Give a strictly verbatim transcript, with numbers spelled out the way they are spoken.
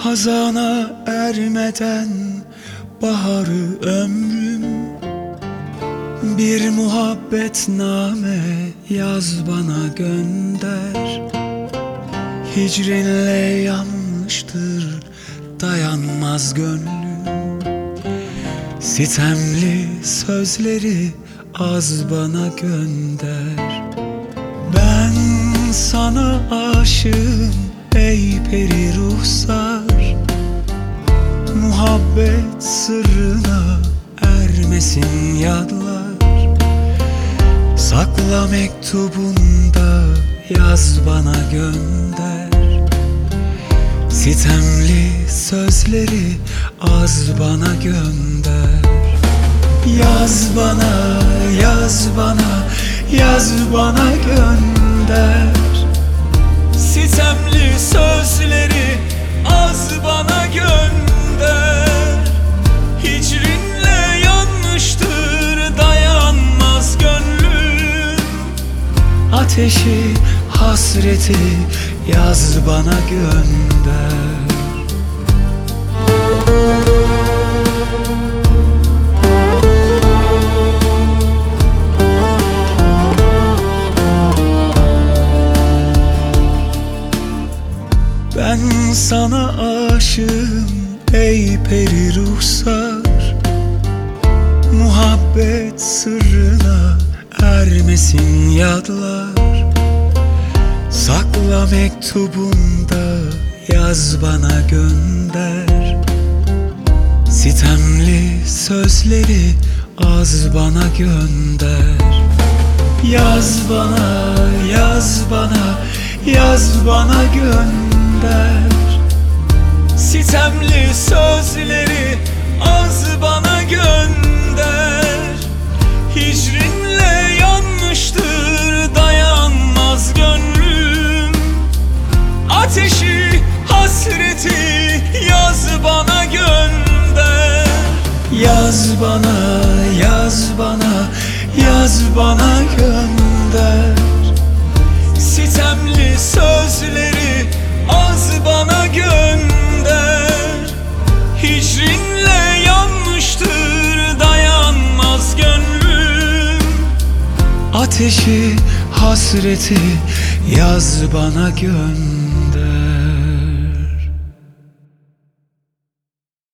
Hazana ermeden baharı ömrüm, bir muhabbetname yaz bana gönder. Hicrinle yanmıştır dayanmaz gönlüm, sitemli sözleri az bana gönder. Ben sana aşığım ey peri ruhsar, muhabbet sırrına ermesin yadlar. Sakla mektubunda yaz bana gönder, sitemli sözleri az bana gönder. Yaz bana, yaz bana, yaz bana gönder, sitemli sözleri az bana gönder. Hicrinle yanmıştır dayanmaz gönlüm, ateşi hasreti yaz bana gönder. Ben sana aşığım ey peri ruhsar, muhabbet sırrına ermesin yadlar. Sakla mektubunda yaz bana gönder, sitemli sözleri az bana gönder. Yaz bana, yaz bana, yaz bana gönder, sitemli sözleri az bana gönder. Hicrinle yanmıştır dayanmaz gönlüm, ateşi hasreti yaz bana gönder. Yaz bana, yaz bana, yaz bana gönder, sitemli sözleri az bana gönder. Hicrinle yanmıştır dayanmaz gönlüm, ateşi hasreti yaz bana gönder.